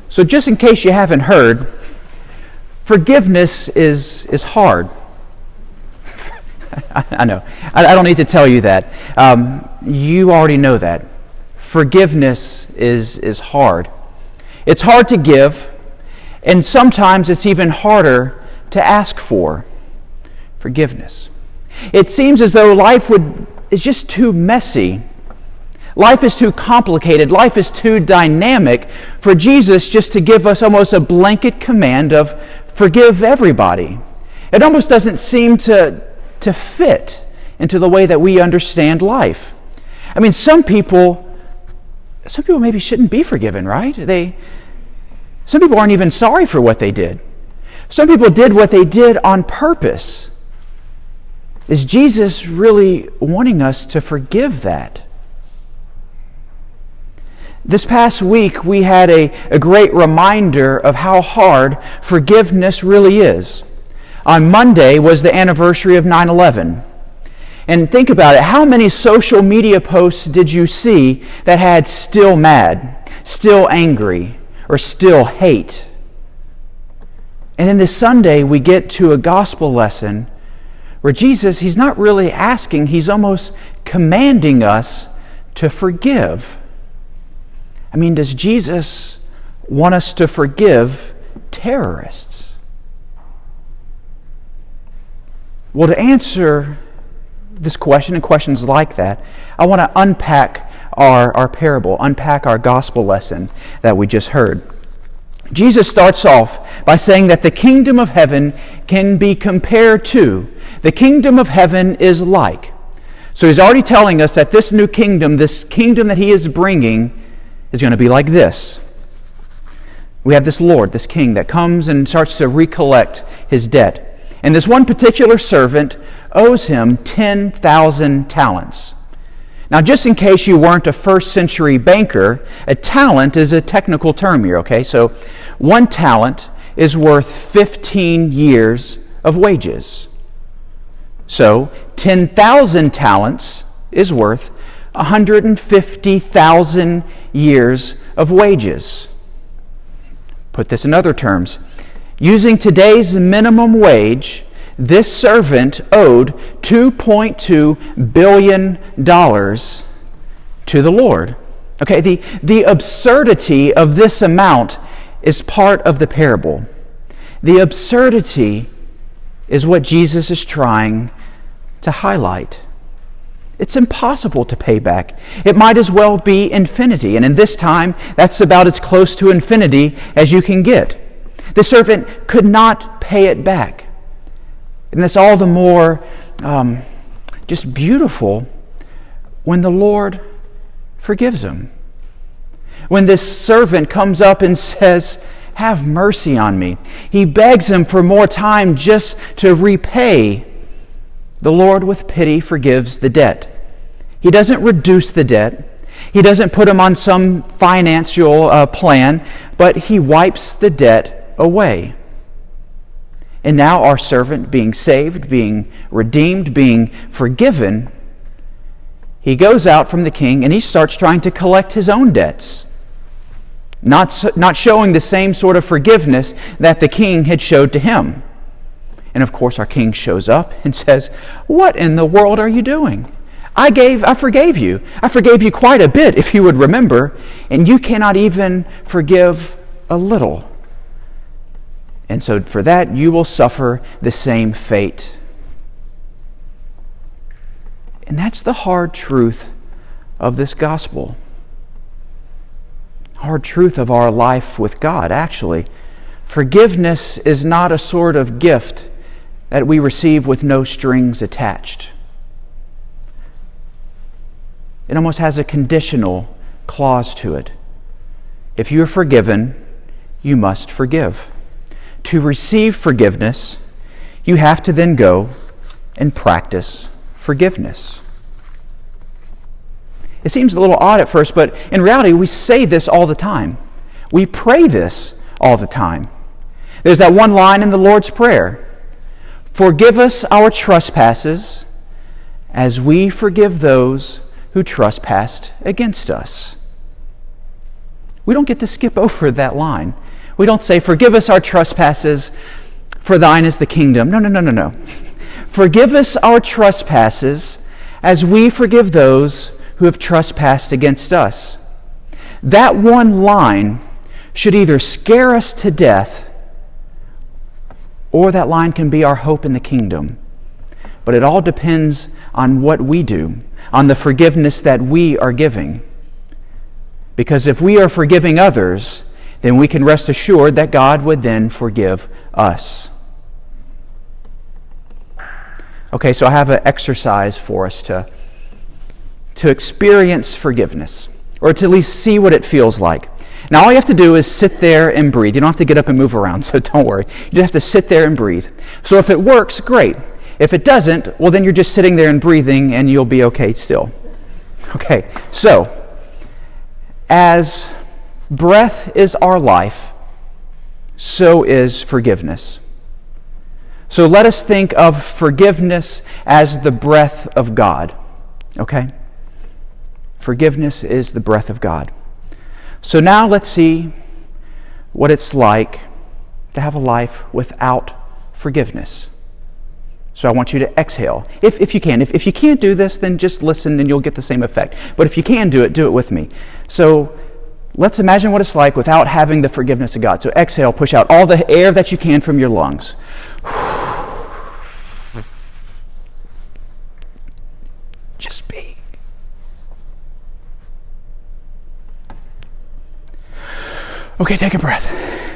So just in case you haven't heard, forgiveness is hard. I know. I don't need to tell you that. You already know that. Forgiveness is hard. It's hard to give, and sometimes it's even harder to ask for forgiveness. It seems as though life is just too messy. Life is too complicated. Life is too dynamic for Jesus just to give us almost a blanket command of forgive everybody. It almost doesn't seem to fit into the way that we understand life. I mean, some people maybe shouldn't be forgiven, right? Some people aren't even sorry for what they did. Some people did what they did on purpose. Is Jesus really wanting us to forgive that? This past week, we had a great reminder of how hard forgiveness really is. On Monday was the anniversary of 9/11. And think about it, how many social media posts did you see that had still mad, still angry, or still hate? And then this Sunday, we get to a gospel lesson where Jesus, He's not really asking, He's almost commanding us to forgive. I mean, does Jesus want us to forgive terrorists? Well, to answer this question and questions like that, I want to unpack our parable, unpack our gospel lesson that we just heard. Jesus starts off by saying that the kingdom of heaven can be compared to, the kingdom of heaven is like. So He's already telling us that this new kingdom, this kingdom that He is bringing, is going to be like this. We have this Lord, this king, that comes and starts to recollect his debt. And this one particular servant owes him 10,000 talents. Now, just in case you weren't a first century banker, a talent is a technical term here, okay? So, one talent is worth 15 years of wages. So, 10,000 talents is worth 150,000 years of wages. Put this in other terms. Using today's minimum wage, this servant owed $2.2 billion to the Lord. Okay, the absurdity of this amount is part of the parable. The absurdity is what Jesus is trying to highlight. It's impossible to pay back. It might as well be infinity. And in this time, that's about as close to infinity as you can get. The servant could not pay it back. And that's all the more just beautiful when the Lord forgives him. When this servant comes up and says, "Have mercy on me," he begs him for more time just to repay. The Lord with pity forgives the debt. He doesn't reduce the debt. He doesn't put him on some financial plan, but He wipes the debt away. And now our servant, being saved, being redeemed, being forgiven, he goes out from the king and he starts trying to collect his own debts. Not showing the same sort of forgiveness that the king had showed to him. And of course our king shows up and says, "What in the world are you doing? I forgave you. I forgave you quite a bit, if you would remember, and you cannot even forgive a little. And so for that you will suffer the same fate." And that's the hard truth of this gospel. Hard truth of our life with God, actually. Forgiveness is not a sort of gift that we receive with no strings attached. It almost has a conditional clause to it. If you are forgiven, you must forgive. To receive forgiveness, you have to then go and practice forgiveness. It seems a little odd at first, but in reality, we say this all the time. We pray this all the time. There's that one line in the Lord's Prayer: "Forgive us our trespasses as we forgive those who trespassed against us." We don't get to skip over that line. We don't say, forgive us our trespasses, for thine is the kingdom. No. Forgive us our trespasses as we forgive those who have trespassed against us. That one line should either scare us to death, or that line can be our hope in the kingdom. But it all depends on what we do, on the forgiveness that we are giving. Because if we are forgiving others, then we can rest assured that God would then forgive us. Okay, so I have an exercise for us to experience forgiveness, or to at least see what it feels like. Now all you have to do is sit there and breathe. You don't have to get up and move around, so don't worry. You just have to sit there and breathe. So if it works, great. If it doesn't, well then you're just sitting there and breathing and you'll be okay still. Okay, so as breath is our life, so is forgiveness. So let us think of forgiveness as the breath of God. Okay? Forgiveness is the breath of God. So now let's see what it's like to have a life without forgiveness. So I want you to exhale, if you can. If you can't do this, then just listen and you'll get the same effect. But if you can do it with me. So let's imagine what it's like without having the forgiveness of God. So exhale, push out all the air that you can from your lungs. Just be. Okay, take a breath.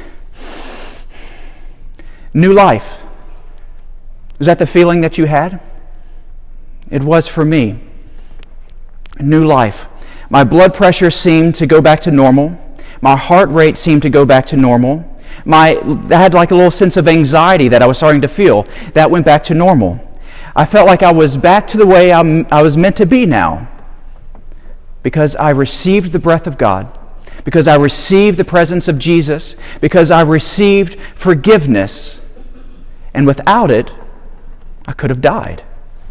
New life. Was that the feeling that you had? It was for me. New life. My blood pressure seemed to go back to normal. My heart rate seemed to go back to normal. I had like a little sense of anxiety that I was starting to feel. That went back to normal. I felt like I was back to the way I was meant to be now, because I received the breath of God, because I received the presence of Jesus, because I received forgiveness, and without it, I could have died.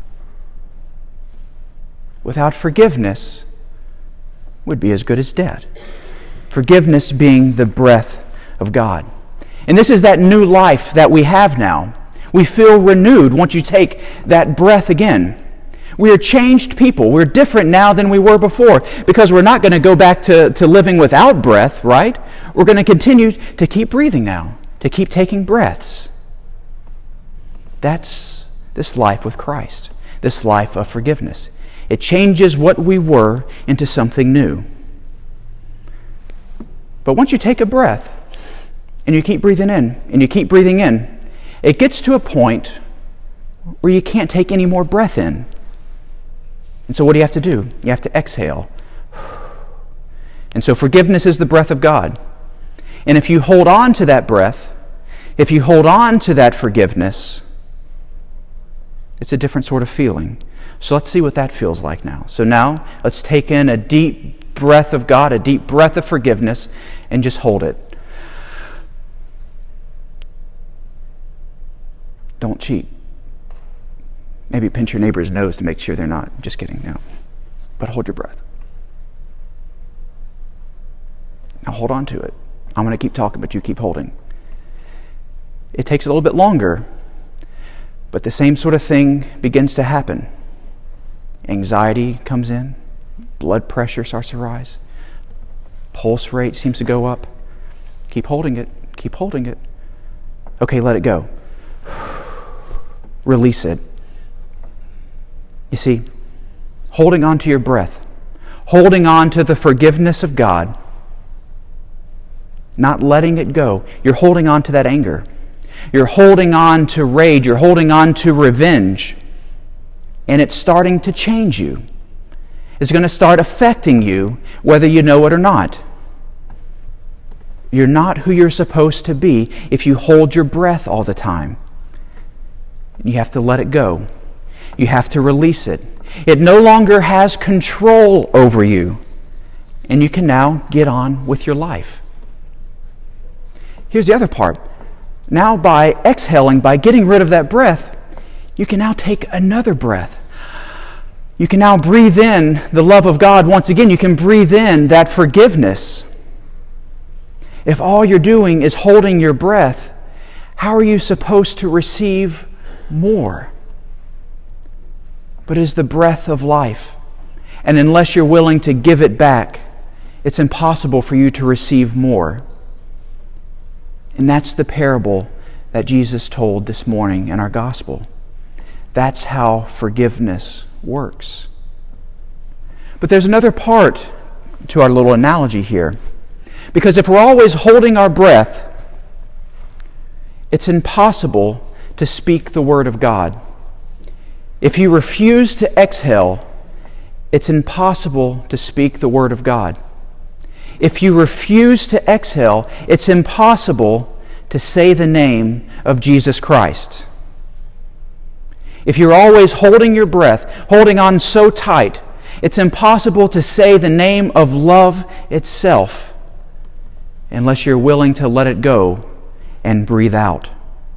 Without forgiveness, would be as good as dead. Forgiveness being the breath of God. And this is that new life that we have now. We feel renewed once you take that breath again. We are changed people. We're different now than we were before, because we're not going to go back to living without breath, right? We're going to continue to keep breathing now, to keep taking breaths. That's this life with Christ, this life of forgiveness. It changes what we were into something new. But once you take a breath and you keep breathing in and you keep breathing in, it gets to a point where you can't take any more breath in. And so what do you have to do? You have to exhale. And so forgiveness is the breath of God. And if you hold on to that breath, if you hold on to that forgiveness, it's a different sort of feeling. So let's see what that feels like now. So now let's take in a deep breath of God, a deep breath of forgiveness, and just hold it. Don't cheat. Maybe pinch your neighbor's nose to make sure they're not. Just kidding, no. But hold your breath. Now hold on to it. I'm going to keep talking, but you keep holding. It takes a little bit longer, but the same sort of thing begins to happen. Anxiety comes in. Blood pressure starts to rise. Pulse rate seems to go up. Keep holding it. Keep holding it. Okay, let it go. Release it. You see, holding on to your breath, holding on to the forgiveness of God, not letting it go. You're holding on to that anger. You're holding on to rage. You're holding on to revenge. And it's starting to change you. It's going to start affecting you whether you know it or not. You're not who you're supposed to be if you hold your breath all the time. You have to let it go. You have to release it. It no longer has control over you. And you can now get on with your life. Here's the other part. Now by exhaling, by getting rid of that breath, you can now take another breath. You can now breathe in the love of God once again. You can breathe in that forgiveness. If all you're doing is holding your breath, how are you supposed to receive more? But it is the breath of life. And unless you're willing to give it back, it's impossible for you to receive more. And that's the parable that Jesus told this morning in our gospel. That's how forgiveness works. But there's another part to our little analogy here. Because if we're always holding our breath, it's impossible to speak the word of God. If you refuse to exhale, it's impossible to speak the word of God. If you refuse to exhale, it's impossible to say the name of Jesus Christ. If you're always holding your breath, holding on so tight, it's impossible to say the name of love itself unless you're willing to let it go and breathe out.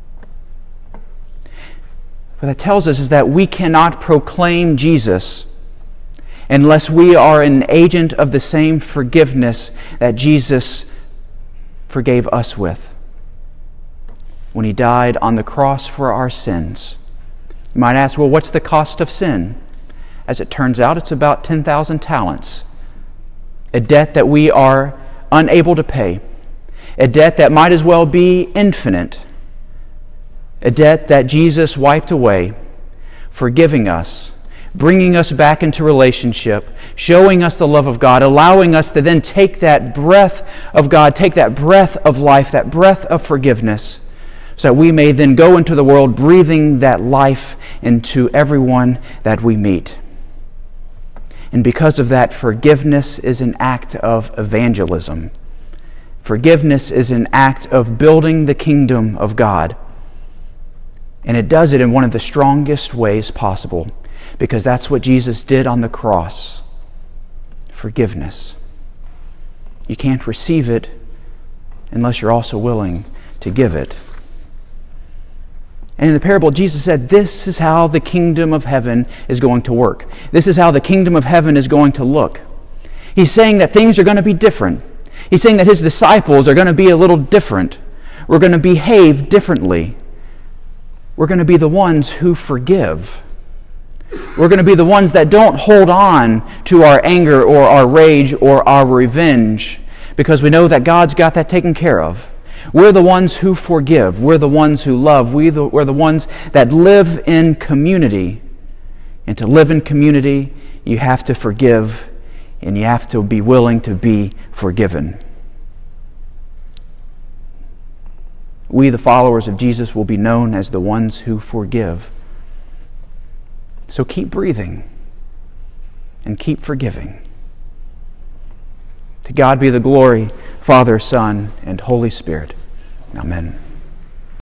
What that tells us is that we cannot proclaim Jesus unless we are an agent of the same forgiveness that Jesus forgave us with when He died on the cross for our sins. You might ask, well, what's the cost of sin? As it turns out, it's about 10,000 talents. A debt that we are unable to pay. A debt that might as well be infinite. A debt that Jesus wiped away, forgiving us, bringing us back into relationship, showing us the love of God, allowing us to then take that breath of God, take that breath of life, that breath of forgiveness, so that we may then go into the world breathing that life into everyone that we meet. And because of that, forgiveness is an act of evangelism. Forgiveness is an act of building the kingdom of God. And it does it in one of the strongest ways possible, because that's what Jesus did on the cross. Forgiveness. You can't receive it unless you're also willing to give it. And in the parable, Jesus said, this is how the kingdom of heaven is going to work. This is how the kingdom of heaven is going to look. He's saying that things are going to be different. He's saying that His disciples are going to be a little different. We're going to behave differently. We're going to be the ones who forgive. We're going to be the ones that don't hold on to our anger or our rage or our revenge, because we know that God's got that taken care of. We're the ones who forgive. We're the ones who love. We're the ones that live in community. And to live in community, you have to forgive, and you have to be willing to be forgiven. We, the followers of Jesus, will be known as the ones who forgive. So keep breathing and keep forgiving. To God be the glory, Father, Son, and Holy Spirit. Amen.